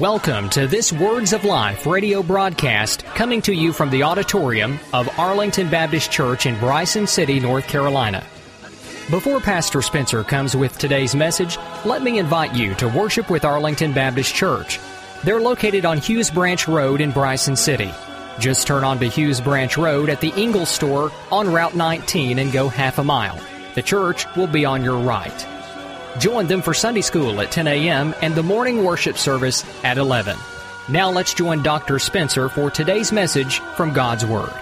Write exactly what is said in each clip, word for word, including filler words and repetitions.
Welcome to this Words of Life radio broadcast coming to you from the auditorium of Arlington Baptist Church in Bryson City, North Carolina. Before Pastor Spencer comes with today's message, let me invite you to worship with Arlington Baptist Church. They're located on Hughes Branch Road in Bryson City. Just turn onto Hughes Branch Road at the Ingalls store on Route nineteen and go half a mile. The church will be on your right. Join them for Sunday school at ten a.m. and the morning worship service at eleven. Now let's join Doctor Spencer for today's message from God's Word.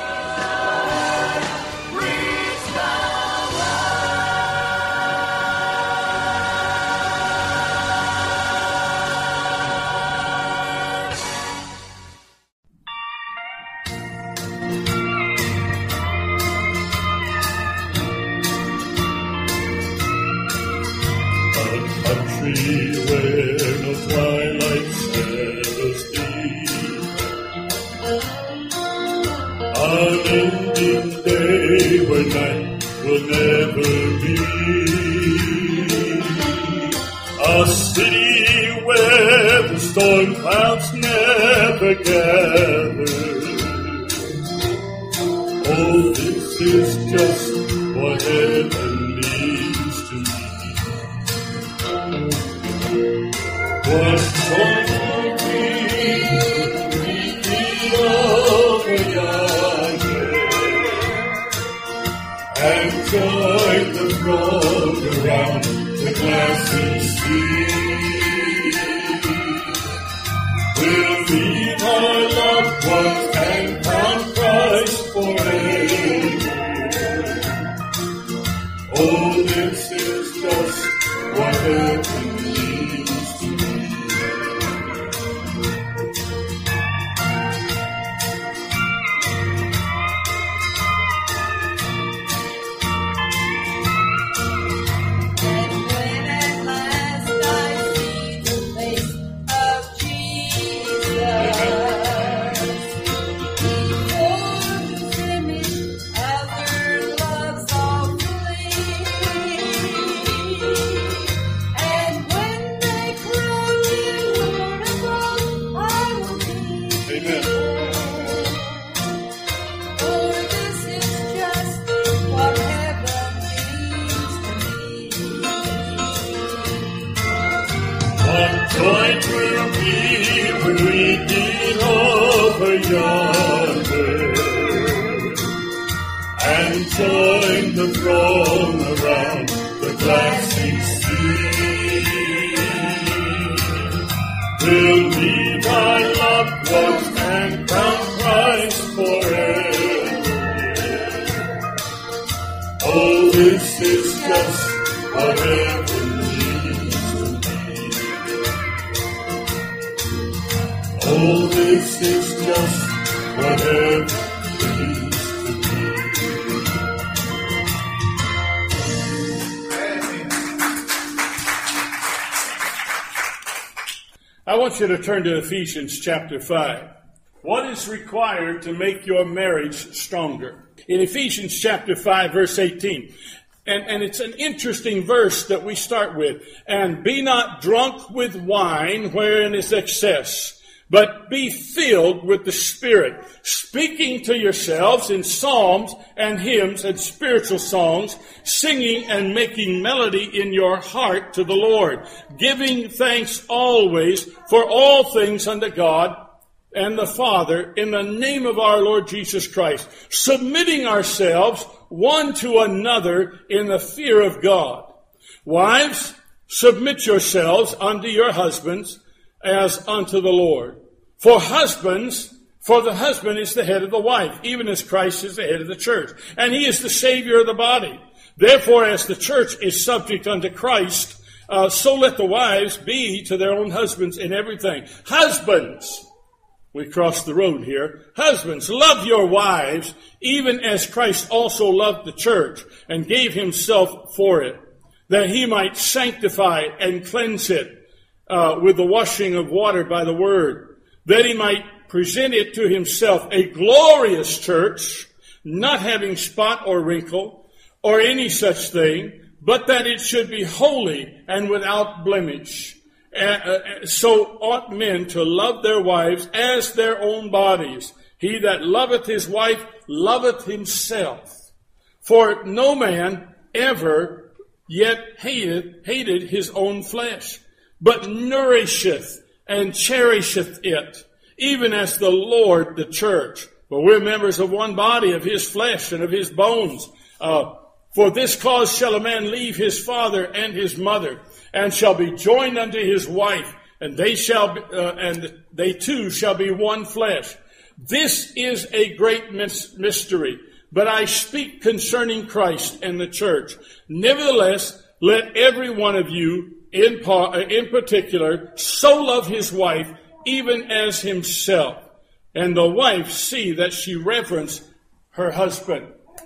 I want you to turn to Ephesians chapter five. What is required to make your marriage stronger? In Ephesians chapter five, verse eighteen. And, and it's an interesting verse that we start with. And be not drunk with wine wherein is excess, but be filled with the Spirit, speaking to yourselves in psalms and hymns and spiritual songs, singing and making melody in your heart to the Lord, giving thanks always for all things unto God and the Father in the name of our Lord Jesus Christ, submitting ourselves one to another in the fear of God. Wives, submit yourselves unto your husbands as unto the Lord. For husbands, for the husband is the head of the wife, even as Christ is the head of the church, and he is the Savior of the body. Therefore, as the church is subject unto Christ, uh, so let the wives be to their own husbands in everything. Husbands, we cross the road here. Husbands, love your wives, even as Christ also loved the church and gave himself for it, that he might sanctify and cleanse it uh, with the washing of water by the word, that he might present it to himself a glorious church, not having spot or wrinkle or any such thing, but that it should be holy and without blemish. Uh, so ought men to love their wives as their own bodies. He that loveth his wife loveth himself. For no man ever yet hated, hated his own flesh, but nourisheth and cherisheth it, even as the Lord the church. For we're members of one body, of his flesh and of his bones. Uh, for this cause shall a man leave his father and his mother, and shall be joined unto his wife, and they shall be, uh, and they two shall be one flesh. This is a great mis- mystery, but I speak concerning Christ and the church. Nevertheless, let every one of you, in, par- uh, in particular, so love his wife, even as himself, and the wife see that she reverence her husband.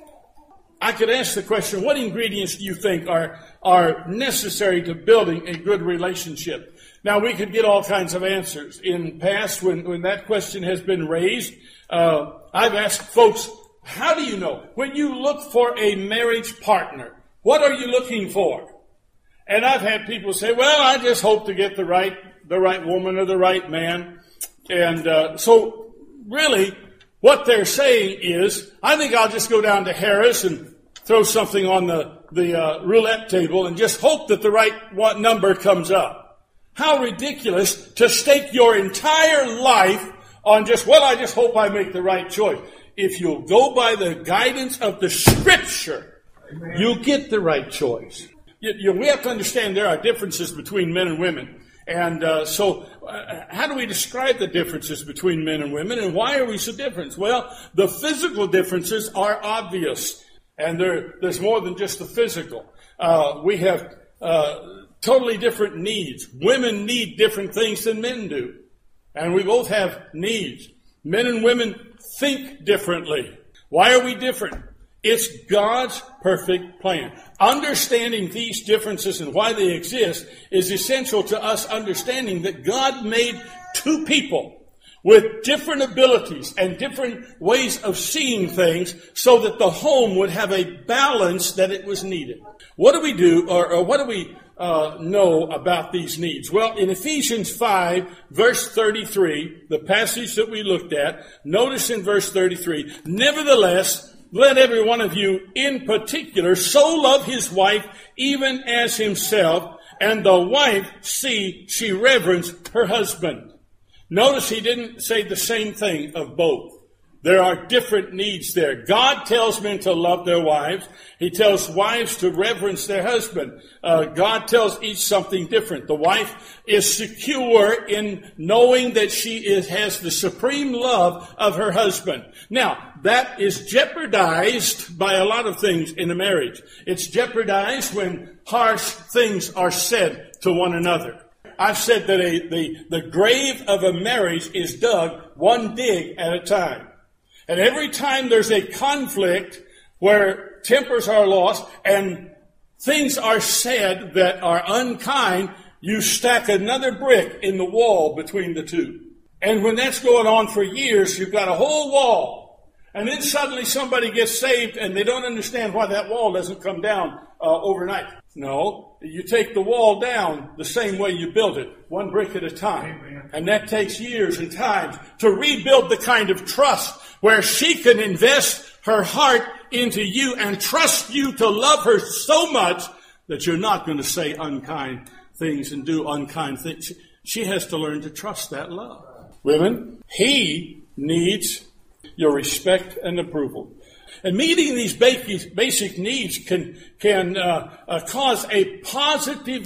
I could ask the question, what ingredients do you think are, are necessary to building a good relationship? Now, we could get all kinds of answers. In past, when, when that question has been raised, uh, I've asked folks, how do you know? When you look for a marriage partner, what are you looking for? And I've had people say, well, I just hope to get the right, the right woman or the right man. And uh, so, really, what they're saying is, I think I'll just go down to Harris and throw something on the, the uh, roulette table and just hope that the right one number comes up. How ridiculous to stake your entire life on just, well, I just hope I make the right choice. If you'll go by the guidance of the Scripture, Amen, you'll get the right choice. You, you, we have to understand there are differences between men and women. And uh, so uh, how do we describe the differences between men and women, and why are we so different? Well, the physical differences are obvious. And there, there's more than just the physical. Uh, we have uh, totally different needs. Women need different things than men do. And we both have needs. Men and women think differently. Why are we different? It's God's perfect plan. Understanding these differences and why they exist is essential to us understanding that God made two people with different abilities and different ways of seeing things so that the home would have a balance that it was needed. What do we do, or, or what do we uh, know about these needs? Well, in Ephesians five, verse thirty-three, the passage that we looked at, notice in verse thirty-three, nevertheless, let every one of you in particular so love his wife even as himself, and the wife see she reverence her husband. Notice he didn't say the same thing of both. There are different needs there. God tells men to love their wives. He tells wives to reverence their husband. Uh, God tells each something different. The wife is secure in knowing that she is, has the supreme love of her husband. Now, that is jeopardized by a lot of things in a marriage. It's jeopardized when harsh things are said to one another. I've said that a, the, the grave of a marriage is dug one dig at a time. And every time there's a conflict where tempers are lost and things are said that are unkind, you stack another brick in the wall between the two. And when that's going on for years, you've got a whole wall. And then suddenly somebody gets saved and they don't understand why that wall doesn't come down uh, overnight. No, you take the wall down the same way you build it, one brick at a time. Amen. And that takes years and times to rebuild the kind of trust where she can invest her heart into you and trust you to love her so much that you're not going to say unkind things and do unkind things. She has to learn to trust that love. Women, he needs your respect and approval. And meeting these basic needs can can uh, uh, cause a positive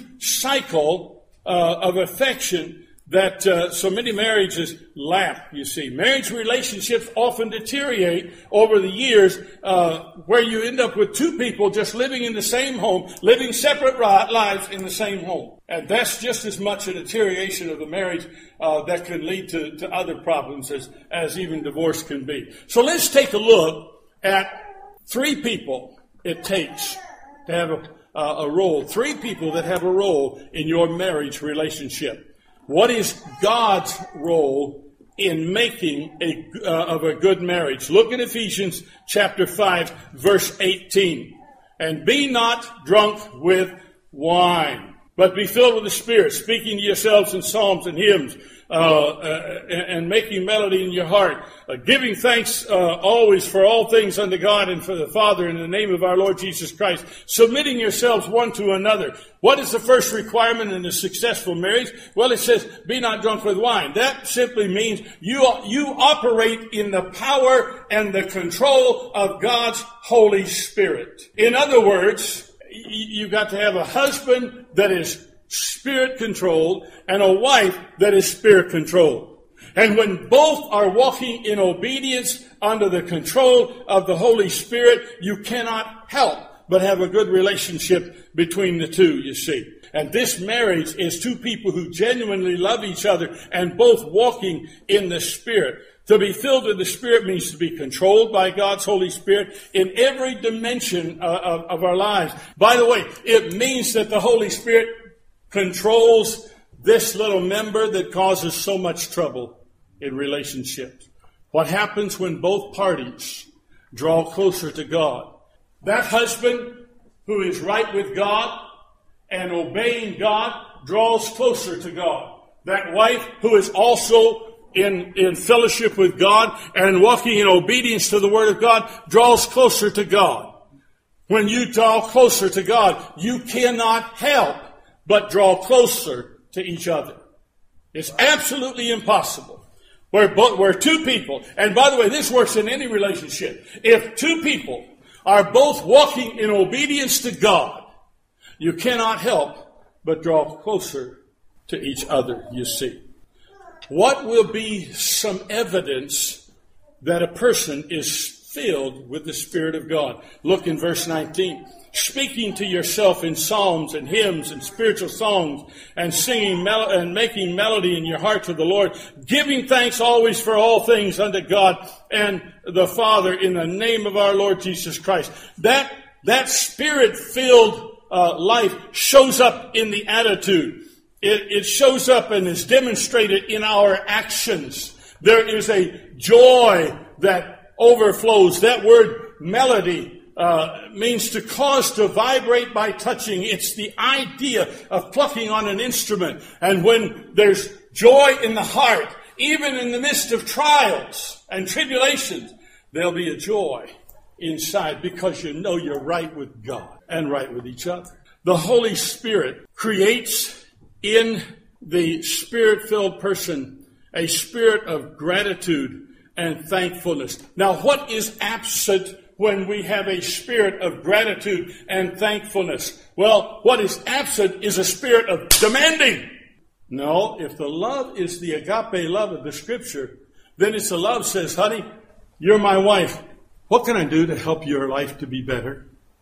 cycle uh, of affection that uh, so many marriages lack, you see. Marriage relationships often deteriorate over the years uh, where you end up with two people just living in the same home, living separate lives in the same home. And that's just as much a deterioration of the marriage uh, that can lead to, to other problems as, as even divorce can be. So let's take a look at three people it takes to have a, uh, a role, three people that have a role in your marriage relationship. What is God's role in making a, uh, of a good marriage? Look at Ephesians chapter five, verse eighteen. And be not drunk with wine. but be filled with the Spirit, speaking to yourselves in psalms and hymns, uh, uh, and, and making melody in your heart, uh, giving thanks uh, always for all things unto God and for the Father in the name of our Lord Jesus Christ, submitting yourselves one to another. What is the first requirement in a successful marriage? Well, it says, be not drunk with wine. That simply means you, you operate in the power and the control of God's Holy Spirit. In other words, you've got to have a husband that is Spirit-controlled and a wife that is Spirit-controlled. And when both are walking in obedience under the control of the Holy Spirit, you cannot help but have a good relationship between the two, you see. And this marriage is two people who genuinely love each other and both walking in the Spirit. To be filled with the Spirit means to be controlled by God's Holy Spirit in every dimension uh, of, of our lives. By the way, it means that the Holy Spirit controls this little member that causes so much trouble in relationships. What happens when both parties draw closer to God? That husband who is right with God and obeying God draws closer to God. That wife who is also in, in fellowship with God and walking in obedience to the Word of God draws closer to God. When you draw closer to God, you cannot help but draw closer to each other. It's absolutely impossible. Where, both, where two people, and by the way, this works in any relationship. If two people are both walking in obedience to God, you cannot help but draw closer to each other, you see. What will be some evidence that a person is filled with the Spirit of God? Look in verse nineteen. Speaking to yourself in psalms and hymns and spiritual songs and singing mel- and making melody in your heart to the Lord, giving thanks always for all things unto God and the Father in the name of our Lord Jesus Christ. That, that Spirit-filled uh, life shows up in the attitude. It, it shows up and is demonstrated in our actions. There is a joy that overflows. That word melody Uh, means to cause to vibrate by touching. It's the idea of plucking on an instrument. And when there's joy in the heart, even in the midst of trials and tribulations, there'll be a joy inside because you know you're right with God and right with each other. The Holy Spirit creates in the Spirit-filled person a spirit of gratitude and thankfulness. Now, what is absent when we have a spirit of gratitude and thankfulness? Well, what is absent is a spirit of demanding. No, if the love is the agape love of the Scripture, then it's the love says, honey, you're my wife. What can I do to help your life to be better?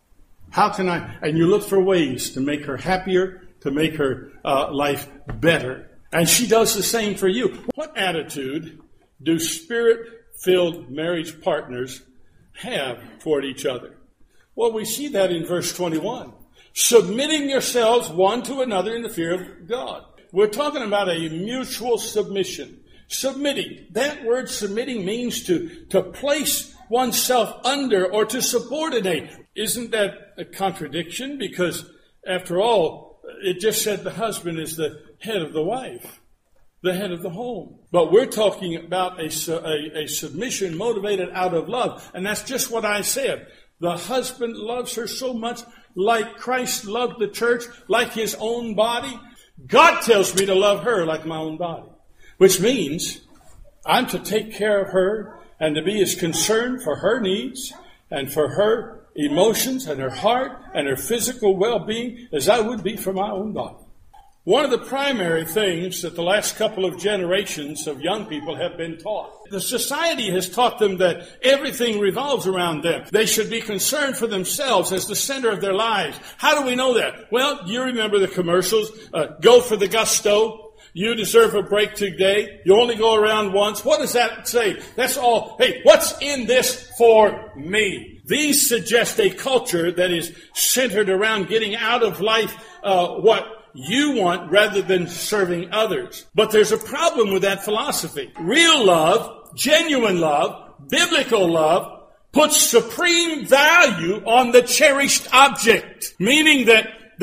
How can I? And you look for ways to make her happier, to make her uh, life better. And she does the same for you. What attitude do Spirit-filled marriage partners have toward each other? Well, we see that in verse twenty-one. Submitting yourselves one to another in the fear of God. We're talking about a mutual submission. Submitting. That word submitting means to, to place oneself under or to subordinate. Isn't that a contradiction? Because, after all, it just said the husband is the head of the wife, the head of the home. But we're talking about a, a, a submission motivated out of love. And that's just what I said. The husband loves her so much, like Christ loved the church, like his own body. God tells me to love her like my own body, which means I'm to take care of her and to be as concerned for her needs and for her emotions and her heart and her physical well-being as I would be for my own body. One of the primary things that the last couple of generations of young people have been taught, the society has taught them that everything revolves around them. They should be concerned for themselves as the center of their lives. How do we know that? Well, you remember the commercials. Uh, go for the gusto. You deserve a break today. You only go around once. What does that say? That's all. Hey, what's in this for me? These suggest a culture that is centered around getting out of life uh, what you want rather than serving others. But there's a problem with that philosophy. Real love, genuine love, biblical love puts supreme value on the cherished object, meaning that that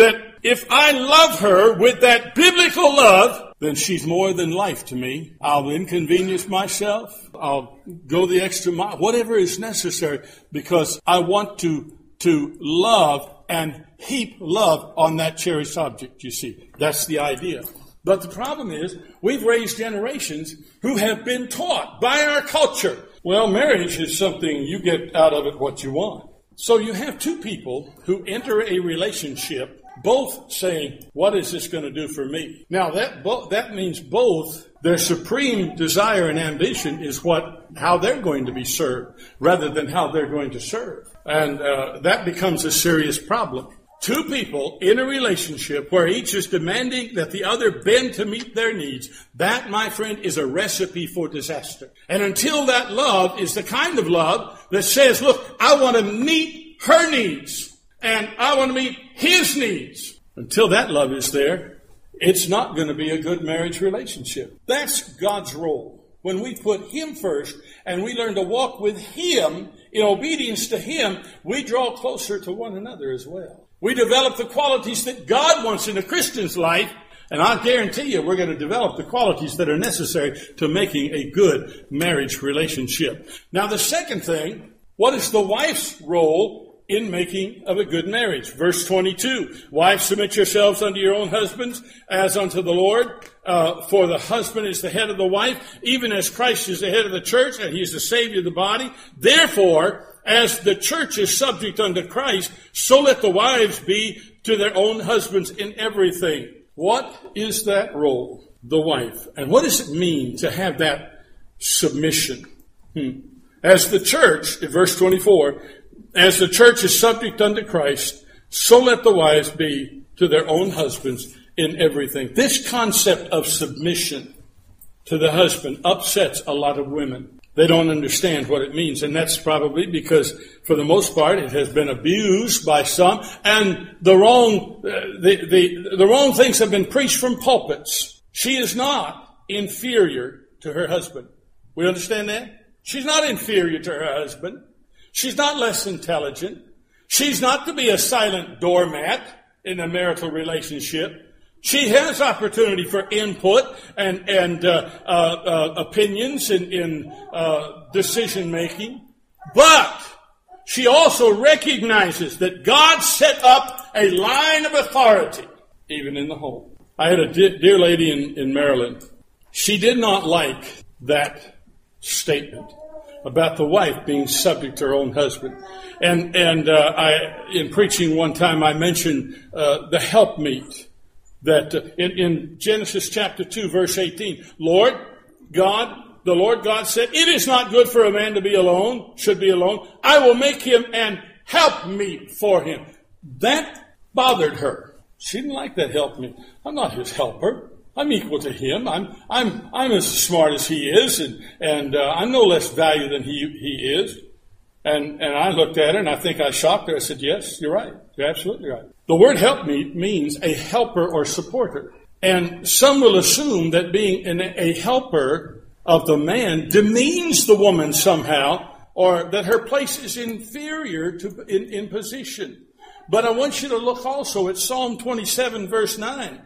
If I love her with that biblical love, then she's more than life to me. I'll inconvenience myself. I'll go the extra mile, whatever is necessary, because I want to, to love and heap love on that cherished object, you see. That's the idea. But the problem is, we've raised generations who have been taught by our culture, well, marriage is something you get out of it what you want. So you have two people who enter a relationship both saying, what is this going to do for me? Now, that bo- that means both, their supreme desire and ambition is what how they're going to be served, rather than how they're going to serve. And uh, that becomes a serious problem. Two people in a relationship where each is demanding that the other bend to meet their needs, that, my friend, is a recipe for disaster. And until that love is the kind of love that says, look, I want to meet her needs, and I want to meet his needs. Until that love is there, it's not going to be a good marriage relationship. That's God's role. When we put him first and we learn to walk with him in obedience to him, we draw closer to one another as well. We develop the qualities that God wants in a Christian's life, and I guarantee you we're going to develop the qualities that are necessary to making a good marriage relationship. Now, the second thing, what is the wife's role in making of a good marriage? Verse twenty-two, wives, submit yourselves unto your own husbands as unto the Lord. Uh, for the husband is the head of the wife, even as Christ is the head of the church, and he is the Savior of the body. Therefore, as the church is subject unto Christ, so let the wives be to their own husbands in everything. What is that role? The wife. And what does it mean to have that submission? Hmm. As the church, in verse twenty-four, as the church is subject unto Christ, so let the wives be to their own husbands in everything. This concept of submission to the husband upsets a lot of women. They don't understand what it means, and that's probably because, for the most part, it has been abused by some, and the wrong, uh, the, the, the wrong things have been preached from pulpits. She is not inferior to her husband. We understand that? She's not inferior to her husband. She's not less intelligent. She's not to be a silent doormat in a marital relationship. She has opportunity for input and, and uh, uh, uh, opinions in, in uh, decision-making. But she also recognizes that God set up a line of authority, even in the home. I had a de- dear lady in, in Maryland. She did not like that statement about the wife being subject to her own husband. And and uh, I, in preaching one time, I mentioned uh, the helpmeet. That uh, in, in Genesis chapter two, verse eighteen, Lord God, the Lord God said, it is not good for a man to be alone, should be alone. I will make him an helpmeet for him. That bothered her. She didn't like that helpmeet. I'm not his helper. I'm equal to him. I'm I'm I'm as smart as he is, and and uh, I'm no less value than he he is. And and I looked at her, and I think I shocked her. I said, "Yes, you're right. You're absolutely right." The word "helpmeet" means a helper or supporter, and some will assume that being an, a helper of the man demeans the woman somehow, or that her place is inferior to in, in position. But I want you to look also at Psalm twenty-seven, verse nine.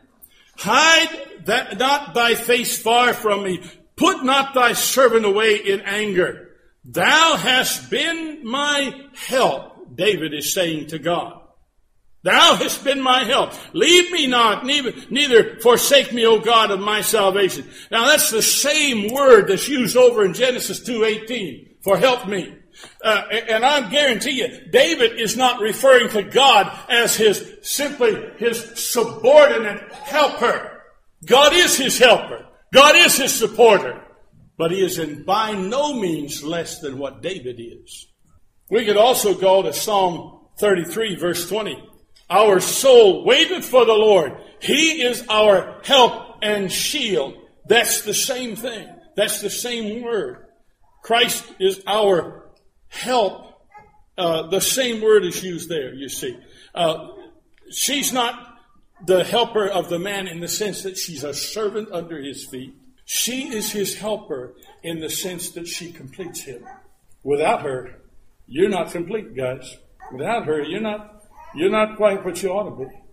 Hide that not thy face far from me. Put not thy servant away in anger. Thou hast been my help, David is saying to God. Thou hast been my help. Leave me not, neither, neither forsake me, O God of my salvation. Now that's the same word that's used over in Genesis two eighteen for help me. Uh, and I guarantee you, David is not referring to God as his, simply his subordinate helper. God is his helper. God is his supporter. But he is in by no means less than what David is. We could also go to Psalm thirty-three, verse twenty. Our soul waiteth for the Lord. He is our help and shield. That's the same thing. That's the same word. Christ is our help. Uh, the same word is used there, you see. Uh, she's not the helper of the man in the sense that she's a servant under his feet. She is his helper in the sense that she completes him. Without her, you're not complete, guys. Without her, you're not you're not quite what you ought to be.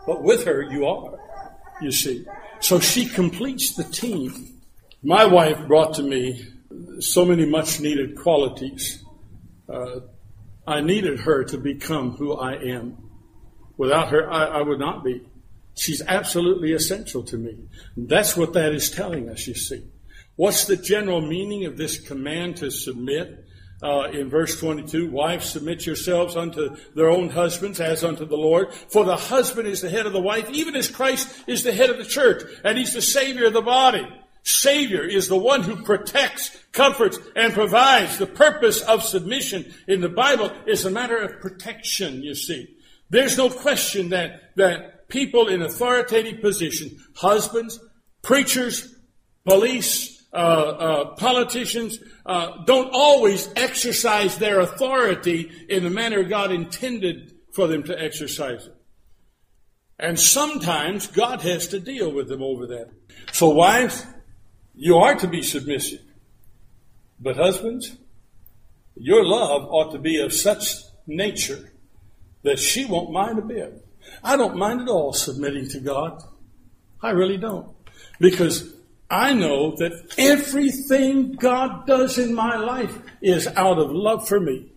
But with her, you are, you see. So she completes the team. My wife brought to me so many much-needed qualities. Uh, I needed her to become who I am. Without her, I, I would not be. She's absolutely essential to me. That's what that is telling us, you see. What's the general meaning of this command to submit? Uh, in verse twenty-two, wives, submit yourselves unto their own husbands as unto the Lord. For the husband is the head of the wife, even as Christ is the head of the church, and he's the Savior of the body. Savior is the one who protects, comforts, and provides. The purpose of submission in the Bible is a matter of protection, you see. There's no question that, that people in authoritative position, husbands, preachers, police, Uh, uh, politicians uh, don't always exercise their authority in the manner God intended for them to exercise it. And sometimes God has to deal with them over that. So wives, you are to be submissive. But husbands, your love ought to be of such nature that she won't mind a bit. I don't mind at all submitting to God. I really don't. Because I know that everything God does in my life is out of love for me.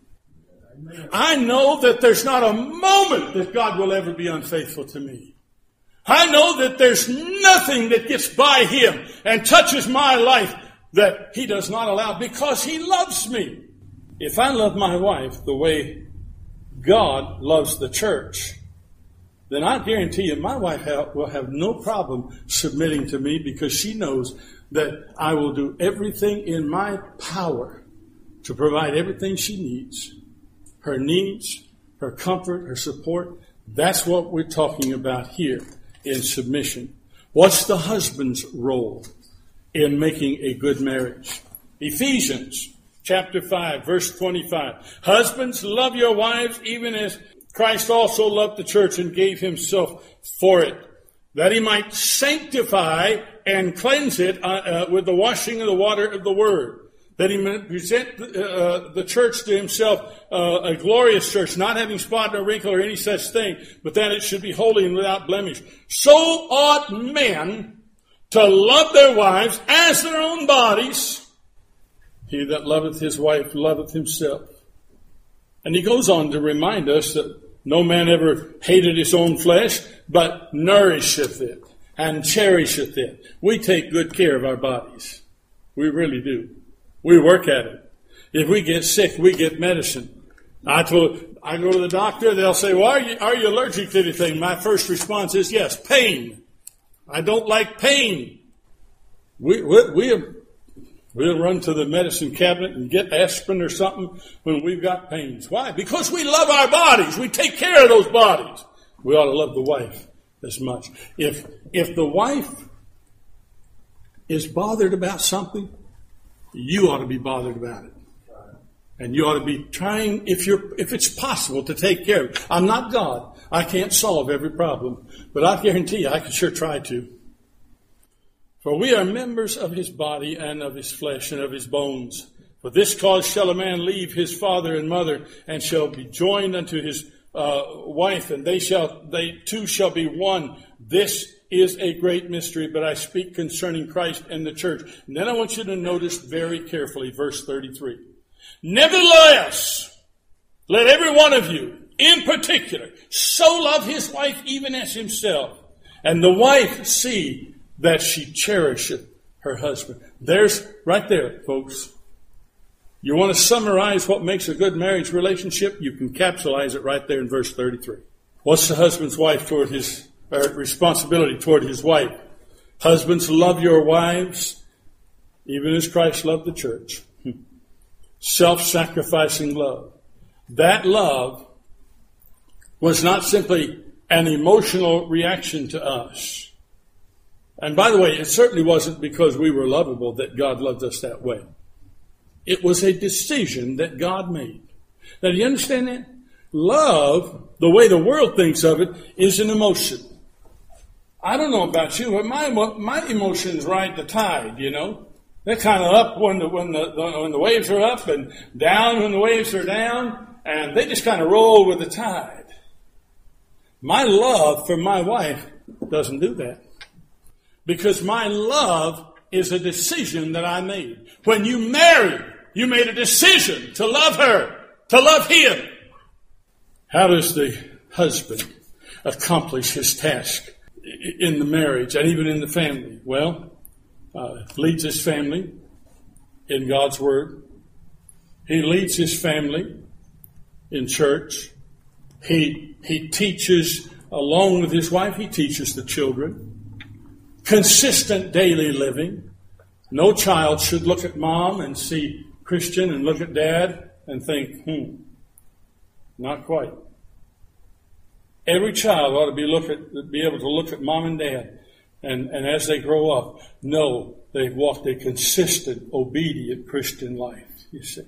I know that there's not a moment that God will ever be unfaithful to me. I know that there's nothing that gets by Him and touches my life that He does not allow because He loves me. If I love my wife the way God loves the church, then I guarantee you my wife will have no problem submitting to me because she knows that I will do everything in my power to provide everything she needs. Her needs, her comfort, her support. That's what we're talking about here in submission. What's the husband's role in making a good marriage? Ephesians chapter five, verse twenty-five. Husbands, love your wives even as Christ also loved the church and gave himself for it, that he might sanctify and cleanse it uh, uh, with the washing of the water of the word, that he might present uh, the church to himself uh, a glorious church, not having spot or wrinkle or any such thing, but that it should be holy and without blemish. So ought men to love their wives as their own bodies. He that loveth his wife loveth himself. And he goes on to remind us that no man ever hated his own flesh, but nourisheth it and cherisheth it. We take good care of our bodies. We really do. We work at it. If we get sick, we get medicine. I told, I go to the doctor, they'll say, well, are you, are you allergic to anything? My first response is yes, pain. I don't like pain. We, we, we have We'll run to the medicine cabinet and get aspirin or something when we've got pains. Why? Because we love our bodies. We take care of those bodies. We ought to love the wife as much. If if the wife is bothered about something, you ought to be bothered about it. And you ought to be trying, if you're if it's possible, to take care of it. I'm not God. I can't solve every problem. But I guarantee you, I can sure try to. For we are members of his body and of his flesh and of his bones. For this cause shall a man leave his father and mother, and shall be joined unto his uh, wife, and they shall they two shall be one. This is a great mystery, but I speak concerning Christ and the church. And then I want you to notice very carefully verse thirty-three. Nevertheless, let every one of you, in particular, so love his wife even as himself, and the wife see that she cherisheth her husband. There's, right there, folks. You want to summarize what makes a good marriage relationship? You can capsulize it right there in verse thirty-three. What's the husband's wife toward his, or responsibility toward his wife? Husbands, love your wives, even as Christ loved the church. Self-sacrificing love. That love was not simply an emotional reaction to us. And by the way, it certainly wasn't because we were lovable that God loved us that way. It was a decision that God made. Now, do you understand that? Love, the way the world thinks of it, is an emotion. I don't know about you, but my my emotions ride the tide, you know. They're kind of up when the, when the, the when the waves are up and down when the waves are down, and they just kind of roll with the tide. My love for my wife doesn't do that. Because my love is a decision that I made. When you married, you made a decision to love her, to love him. How does the husband accomplish his task in the marriage and even in the family? Well, uh, leads his family in God's Word. He leads his family in church. He, he teaches, along with his wife, he teaches the children. Consistent daily living. No child should look at mom and see Christian and look at dad and think, hmm, not quite. Every child ought to be look at, be able to look at mom and dad, and, and as they grow up, know they've walked a consistent, obedient Christian life, you see.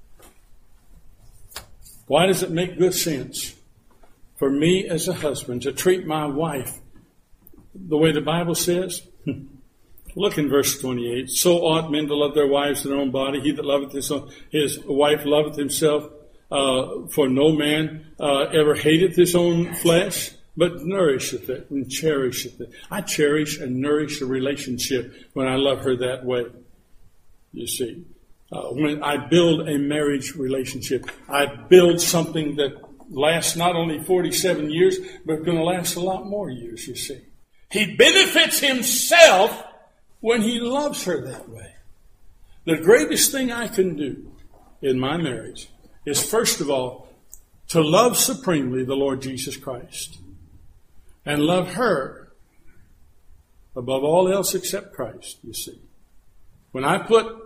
Why does it make good sense for me as a husband to treat my wife the way the Bible says? Look in verse twenty-eight. So ought men to love their wives in their own body. He that loveth his own, his wife loveth himself. Uh, for no man uh, ever hateth his own flesh, but nourisheth it and cherisheth it. I cherish and nourish a relationship when I love her that way. You see, uh, when I build a marriage relationship, I build something that lasts not only forty-seven years, but going to last a lot more years, you see. He benefits himself when he loves her that way. The greatest thing I can do in my marriage is, first of all, to love supremely the Lord Jesus Christ and love her above all else except Christ, you see. When I put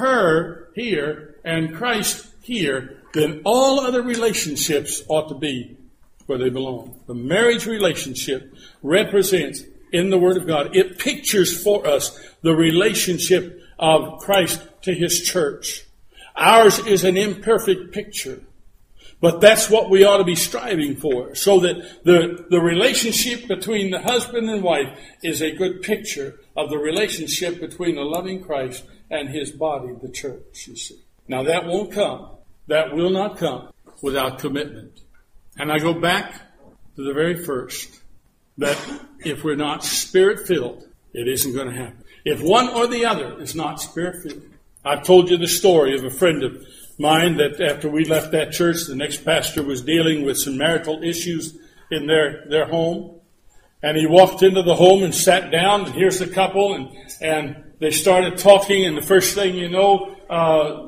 her here and Christ here, then all other relationships ought to be where they belong. The marriage relationship represents, in the Word of God, it pictures for us the relationship of Christ to His church. Ours is an imperfect picture, but that's what we ought to be striving for, so that the, the relationship between the husband and wife is a good picture of the relationship between the loving Christ and His body, the church, you see. Now that won't come. That will not come without commitment. And I go back to the very first, that if we're not Spirit-filled, it isn't going to happen. If one or the other is not Spirit-filled. I've told you the story of a friend of mine that after we left that church, the next pastor was dealing with some marital issues in their, their home. And he walked into the home and sat down, and here's the couple, and, and they started talking, and the first thing you know, uh,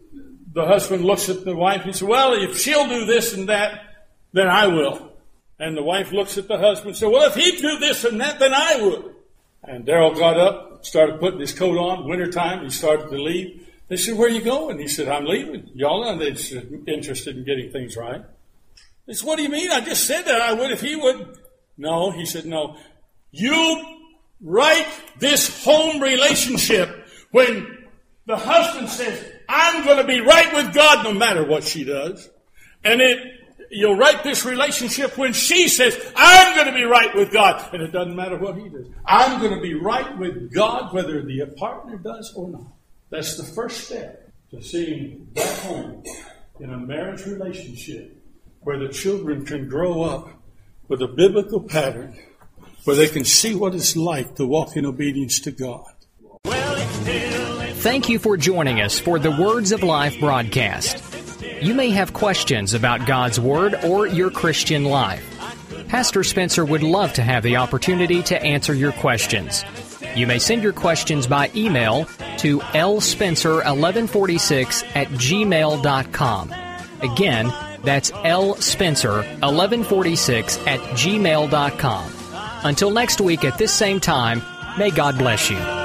the husband looks at the wife and says, well, if she'll do this and that, then I will. And the wife looks at the husband and says, well, if he'd do this and that, then I would. And Darrell got up, started putting his coat on. Wintertime, he started to leave. They said, where are you going? He said, I'm leaving. Y'all are interested in getting things right. They said, what do you mean? I just said that I would if he would. No, he said, no. You write this home relationship when the husband says, I'm going to be right with God no matter what she does. And it, you'll write this relationship when she says, I'm going to be right with God. And it doesn't matter what he does. I'm going to be right with God whether the partner does or not. That's the first step to seeing that home in a marriage relationship where the children can grow up with a biblical pattern where they can see what it's like to walk in obedience to God. Thank you for joining us for the Words of Life broadcast. You may have questions about God's Word or your Christian life. Pastor Spencer would love to have the opportunity to answer your questions. You may send your questions by email to l spencer eleven forty-six at gmail dot com. Again, that's l spencer eleven forty-six at gmail dot com. Until next week at this same time, may God bless you.